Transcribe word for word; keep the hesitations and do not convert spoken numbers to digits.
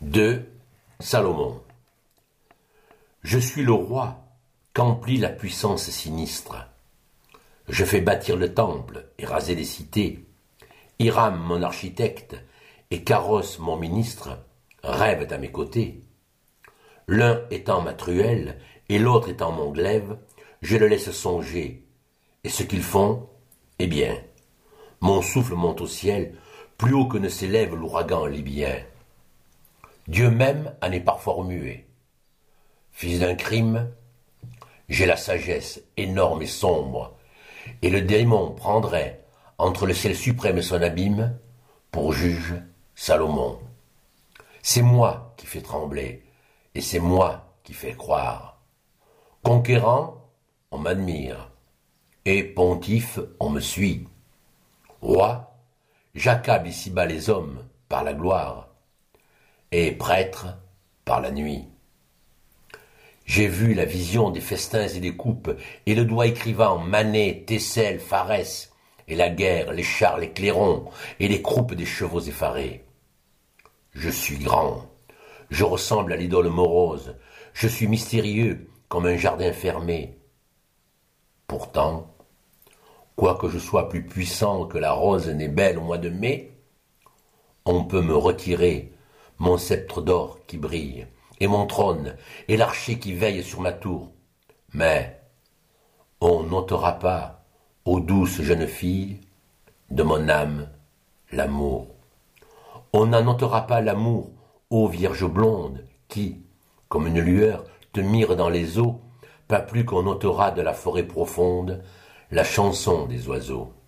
de Salomon. Je suis le roi qu'emplit la puissance sinistre. Je fais bâtir le temple et raser les cités. Hiram, mon architecte, et Carros, mon ministre, rêvent à mes côtés. L'un étant ma truelle et l'autre étant mon glaive, je le laisse songer. Et ce qu'ils font, eh bien, mon souffle monte au ciel, plus haut que ne s'élève l'ouragan libyen. Dieu même en est parfois remué. Fils d'un crime, j'ai la sagesse énorme et sombre, et le démon prendrait, entre le ciel suprême et son abîme, pour juge Salomon. C'est moi qui fais trembler, et c'est moi qui fais croire. Conquérant, on m'admire, et pontife, on me suit. Roi, j'accable ici-bas les hommes par la gloire, et prêtre par la nuit. J'ai vu la vision des festins et des coupes, et le doigt écrivant Mané, Thessel, Pharès, et la guerre, les chars, les clairons, et les croupes des chevaux effarés. Je suis grand, je ressemble à l'idole morose, je suis mystérieux comme un jardin fermé. Pourtant, quoique je sois plus puissant que la rose n'est belle au mois de mai, on peut me retirer mon sceptre d'or qui brille, et mon trône, et l'archer qui veille sur ma tour. Mais on n'ôtera pas, ô douce jeune fille, de mon âme, l'amour. On n'en ôtera pas l'amour, ô vierge blonde, qui, comme une lueur, te mire dans les eaux, pas plus qu'on ôtera de la forêt profonde la chanson des oiseaux.